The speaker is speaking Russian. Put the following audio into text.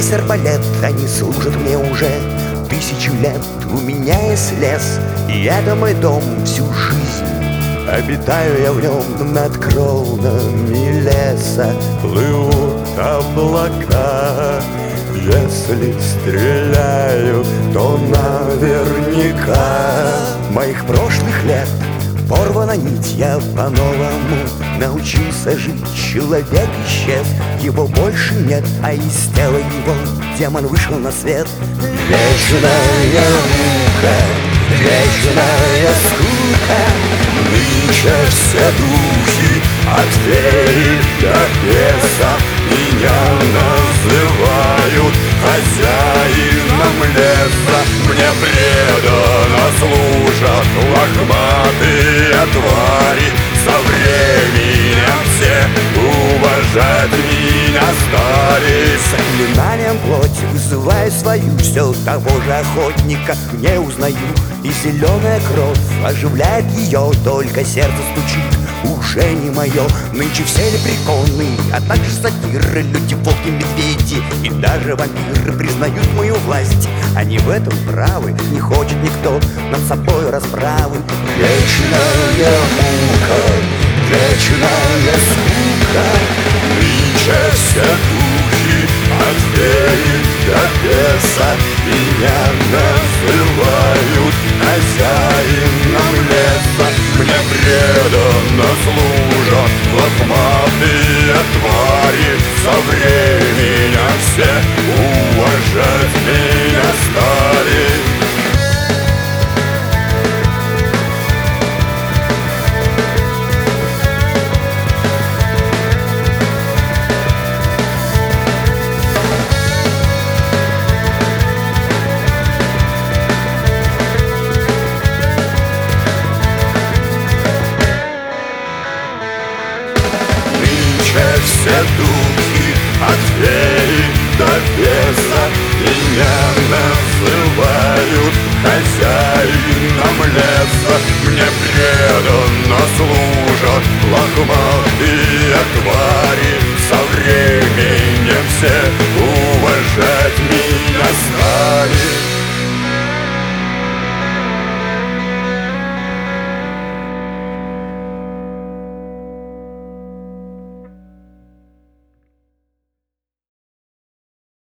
есть арбалет, они служат мне уже 1000 лет. У меня есть лес, и это мой дом всю жизнь. Обитаю я в нем над кронами леса. Плывут облака. Если стреляю, то наверняка. Моих прошлых лет порвана нить, я по-новому научился жить. Человек исчез, его больше нет, а из тела его демон вышел на свет. Вечная мука, вечная скука. Нынче все духи от феи до беса меня называют хозяином леса. Мне преданно служат лохматые твари. Со временем все уважать меня стали. Заклинанием плоти вызываю свою, все того же охотника не узнаю. И зеленая кровь оживляет ее, только сердце стучит, уже не мое. Нынче все лепреконы, а также сатиры, люди, волки, медведи и даже вампиры признают мою власть. Они в этом правы, не хочет никто над собой расправы. Вечная мука, вечная скука. Нынче все духи от феи до беса меня называют хозяином леса. Мне преданно служат лохматые твари. Со временем все уважать меня стали. Все духи от феи до беса меня называют хозяином леса.